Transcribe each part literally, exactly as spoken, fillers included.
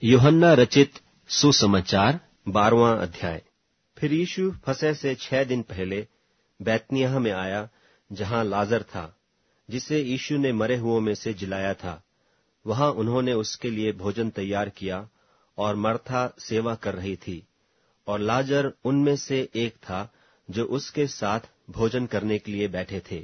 यूहन्ना रचित सुसमाचार बारहवां अध्याय। फिर यीशु फसह से छह दिन पहले बैतनिय्याह में आया, जहां लाजर था, जिसे यीशु ने मरे हुओं में से जिलाया था। वहां उन्होंने उसके लिए भोजन तैयार किया और मर्था सेवा कर रही थी, और लाजर उनमें से एक था जो उसके साथ भोजन करने के लिए बैठे थे।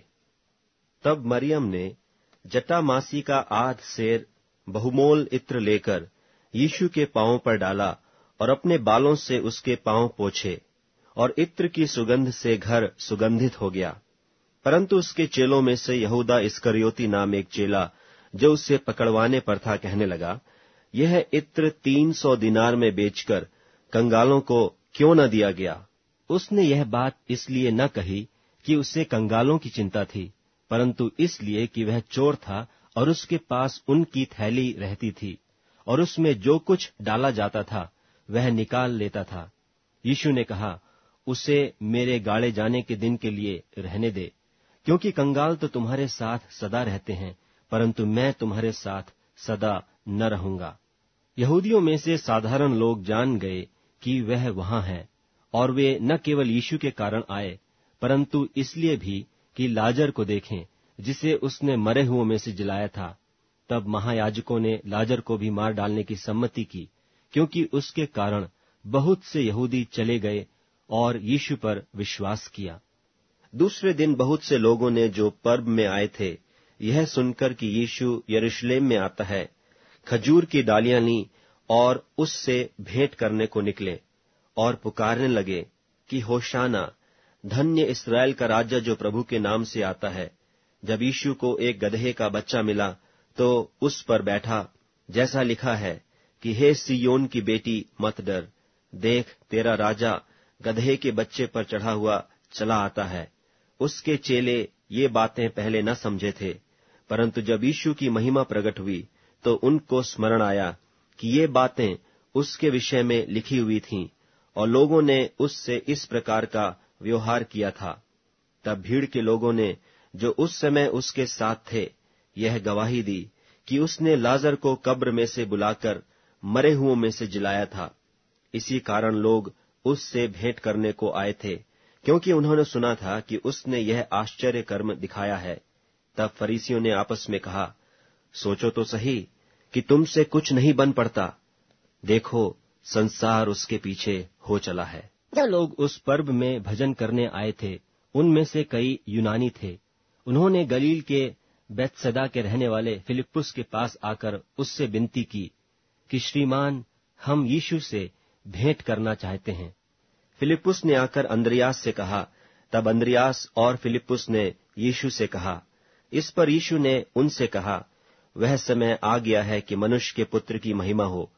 तब मरियम ने जटामासी का आध सेर बहुमोल इत्र लेकर यीशु के पांवों पर डाला और अपने बालों से उसके पांव पोंछे, और इत्र की सुगंध से घर सुगंधित हो गया। परंतु उसके चेलों में से यहूदा इस्करियोती नाम एक चेला, जो उसे पकड़वाने पर था, कहने लगा, यह इत्र तीन सौ दिनार में बेचकर कंगालों को क्यों न दिया गया। उसने यह बात इसलिए न कही कि उसे कंगालों की चिंता थी, परंतु इसलिए कि वह चोर था और उसके पास उनकी थैली रहती थी, और उसमें जो कुछ डाला जाता था वह निकाल लेता था। यीशु ने कहा, उसे मेरे गाड़े जाने के दिन के लिए रहने दे, क्योंकि कंगाल तो तुम्हारे साथ सदा रहते हैं, परंतु मैं तुम्हारे साथ सदा न रहूंगा। यहूदियों में से साधारण लोग जान गए कि वह वहां है, और वे न केवल यीशु के कारण आए, परंतु इसलिए भी कि लाजर को देखें, जिसे उसने मरे हुओं में से जिलाया था। तब महायाजकों ने लाजर को भी मार डालने की सम्मति की, क्योंकि उसके कारण बहुत से यहूदी चले गए और यीशु पर विश्वास किया। दूसरे दिन बहुत से लोगों ने, जो पर्व में आए थे, यह सुनकर कि यीशु यरूशलेम में आता है, खजूर की डालियां लीं और उससे भेंट करने को निकले, और पुकारने लगे कि होशाना, धन्य इस्राएल का राजा जो प्रभु के नाम से आता है। जब यीशु को एक गदहे का बच्चा मिला तो उस पर बैठा, जैसा लिखा है कि हे सिय्योन की बेटी, मत डर, देख तेरा राजा गदहे के बच्चे पर चढ़ा हुआ चला आता है। उसके चेले ये बातें पहले न समझे थे, परंतु जब यीशु की महिमा प्रकट हुई तो उनको स्मरण आया कि ये बातें उसके विषय में लिखी हुई थीं, और लोगों ने उससे इस प्रकार का व्यवहार किया था। तब भीड़ के लोगों ने, जो उस समय उसके साथ थे, यह गवाही दी कि उसने लाजर को कब्र में से बुलाकर मरे हुओं में से जिलाया था। इसी कारण लोग उससे भेंट करने को आए थे, क्योंकि उन्होंने सुना था कि उसने यह आश्चर्य कर्म दिखाया है। तब फरीसियों ने आपस में कहा, सोचो तो सही कि तुमसे कुछ नहीं बन पड़ता। देखो, संसार उसके पीछे हो चला है। जो लोग उस पर्व में भजन करने आए थे, उनमें से कई यूनानी थे। उन्होंने गलील के बैतसैदा के रहने वाले फिलिप्पुस के पास आकर उससे विनती की कि श्रीमान, हम यीशु से भेंट करना चाहते हैं। फिलिप्पुस ने आकर अंद्रियास से कहा। तब अंद्रियास और फिलिप्पुस ने यीशु से कहा। इस पर यीशु ने उनसे कहा, वह समय आ गया है कि मनुष्य के पुत्र की महिमा हो।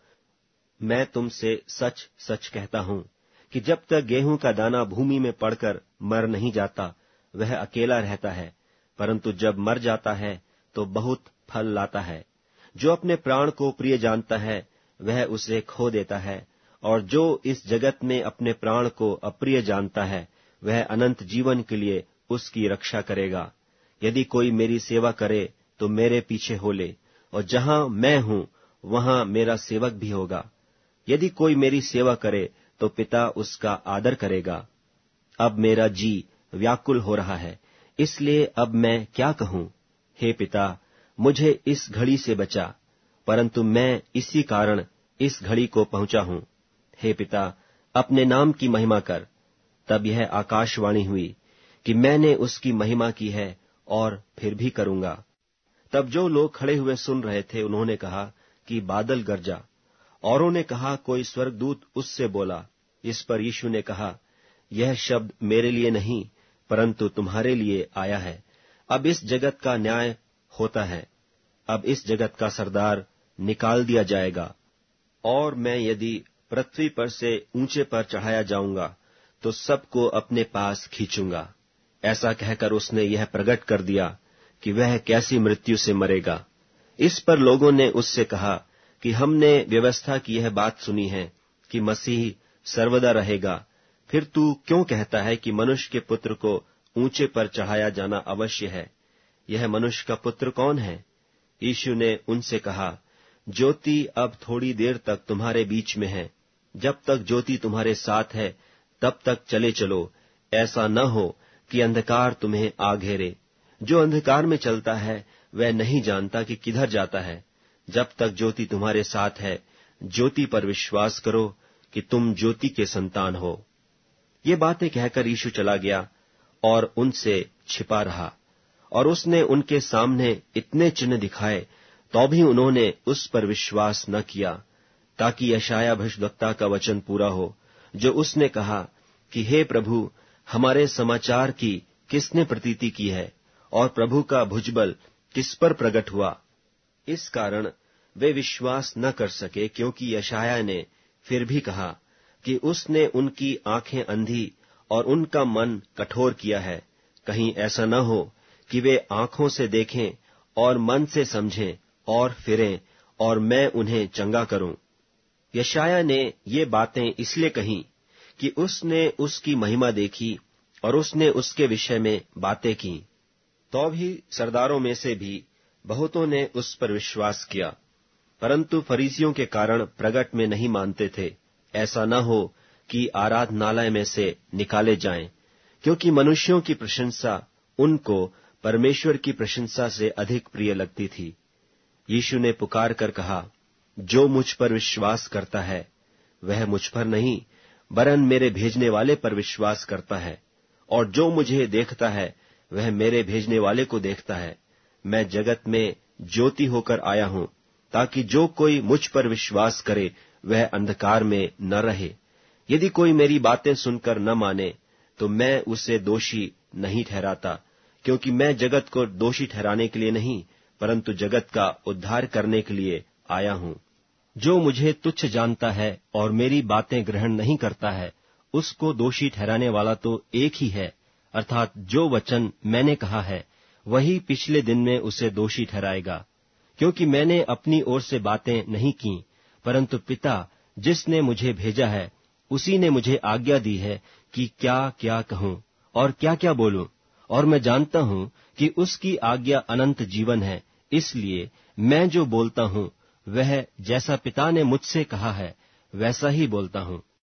मैं तुमसे सच सच कहता हूं कि जब तक गेहूं का दाना भूमि में पड़कर मर नहीं जाता, वह अकेला रहता है, परंतु जब मर जाता है तो बहुत फल लाता है। जो अपने प्राण को प्रिय जानता है, वह उसे खो देता है, और जो इस जगत में अपने प्राण को अप्रिय जानता है, वह अनंत जीवन के लिए उसकी रक्षा करेगा। यदि कोई मेरी सेवा करे तो मेरे पीछे हो ले, और जहां मैं हूं वहां मेरा सेवक भी होगा। यदि कोई मेरी सेवा करे तो पिता उसका आदर करेगा। अब मेरा जी व्याकुल हो रहा है, इसलिए अब मैं क्या कहूं? हे पिता, मुझे इस घड़ी से बचा, परंतु मैं इसी कारण इस घड़ी को पहुंचा हूं। हे पिता, अपने नाम की महिमा कर। तब यह आकाशवाणी हुई कि मैंने उसकी महिमा की है और फिर भी करूंगा। तब जो लोग खड़े हुए सुन रहे थे, उन्होंने कहा कि बादल गरजा। औरों ने कहा, कोई स्वर्गदूत उससे बोला। इस पर यीशु ने कहा, यह शब्द मेरे लिए नहीं, परंतु तुम्हारे लिए आया है। अब इस जगत का न्याय होता है। अब इस जगत का सरदार निकाल दिया जाएगा, और मैं यदि पृथ्वी पर से ऊंचे पर चढ़ाया जाऊंगा तो सबको अपने पास खींचूंगा। ऐसा कहकर उसने यह प्रकट कर दिया कि वह कैसी मृत्यु से मरेगा। इस पर लोगों ने उससे कहा कि हमने व्यवस्था की यह बात सुनी है कि मसीह सर्वदा रहेगा, फिर तू क्यों कहता है कि मनुष्य के पुत्र को ऊंचे पर चढ़ाया जाना अवश्य है? यह मनुष्य का पुत्र कौन है? यीशु ने उनसे कहा, ज्योति अब थोड़ी देर तक तुम्हारे बीच में है, जब तक ज्योति तुम्हारे साथ है तब तक चले चलो, ऐसा न हो कि अंधकार तुम्हें आ घेरे। जो अंधकार में चलता है वह नहीं जानता कि किधर जाता है। जब तक ज्योति तुम्हारे साथ है, ज्योति पर विश्वास करो कि तुम ज्योति के संतान हो। ये बातें कहकर यीशु चला गया और उनसे छिपा रहा, और उसने उनके सामने इतने चिन्ह दिखाए, तो भी उन्होंने उस पर विश्वास न किया, ताकि यशायाह भविष्यद्वक्ता का वचन पूरा हो, जो उसने कहा कि हे प्रभु, हमारे समाचार की किसने प्रतीति की है, और प्रभु का भुजबल किस पर प्रकट हुआ। इस कारण वे विश्वास न कर सके, क्योंकि यशायाह ने फिर भी कहा कि उसने उनकी आंखें अंधी और उनका मन कठोर किया है। कहीं ऐसा न हो कि वे आंखों से देखें और मन से समझें और फिरें, और मैं उन्हें चंगा करूं। यशायाह ने ये बातें इसलिए कहीं कि उसने उसकी महिमा देखी और उसने उसके विषय में बातें की। तो भी सरदारों में से भी बहुतों ने उस पर विश्वास किया, परंतु फरीसियों के कारण प्रगट में नहीं मानते थे, ऐसा न हो कि आराधनालय में से निकाले जाएं, क्योंकि मनुष्यों की प्रशंसा उनको परमेश्वर की प्रशंसा से अधिक प्रिय लगती थी। यीशु ने पुकार कर कहा, जो मुझ पर विश्वास करता है वह मुझ पर नहीं, वरन मेरे भेजने वाले पर विश्वास करता है, और जो मुझे देखता है वह मेरे भेजने वाले को देखता है। मैं जगत में ज्योति होकर आया हूं, ताकि जो कोई मुझ पर विश्वास करे वह अंधकार में न रहे। यदि कोई मेरी बातें सुनकर न माने तो मैं उसे दोषी नहीं ठहराता, क्योंकि मैं जगत को दोषी ठहराने के लिए नहीं, परंतु जगत का उद्धार करने के लिए आया हूं। जो मुझे तुच्छ जानता है और मेरी बातें ग्रहण नहीं करता है, उसको दोषी ठहराने वाला तो एक ही है, अर्थात जो वचन मैंने कहा है वही पिछले दिन में उसे दोषी ठहराएगा। क्योंकि मैंने अपनी ओर से बातें नहीं की, परंतु पिता जिसने मुझे भेजा है उसी ने मुझे आज्ञा दी है कि क्या क्या कहूं और क्या क्या बोलूं, और मैं जानता हूं कि उसकी आज्ञा अनंत जीवन है। इसलिए मैं जो बोलता हूं वह जैसा पिता ने मुझसे कहा है वैसा ही बोलता हूं।